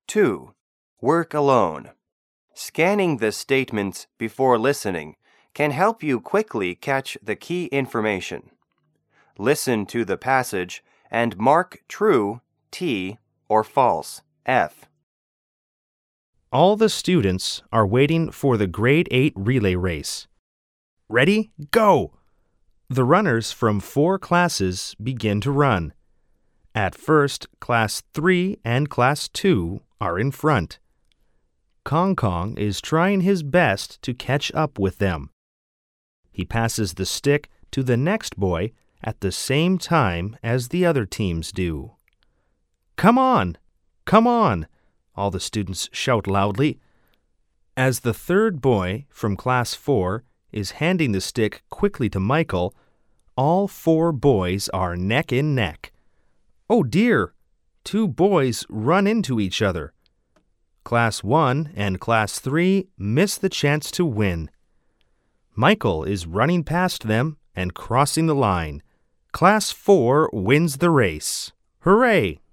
2. Work alone. Scanning the statements before listening can help you quickly catch the key information. Listen to the passage and mark true, T, or false, F. All the students are waiting for the grade 8 relay race. Ready? Go! The runners from 4 classes begin to run. At first, Class 3 and Class 2 are in front. Kong Kong is trying his best to catch up with them. He passes the stick to the next boy at the same time as the other teams do. Come on! Come on! All the students shout loudly. As the third boy from Class 4 is handing the stick quickly to Michael, all 4 boys are neck and neck. Oh dear! 2 boys run into each other. Class 1 and Class 3 miss the chance to win. Michael is running past them and crossing the line. Class 4 wins the race. Hooray!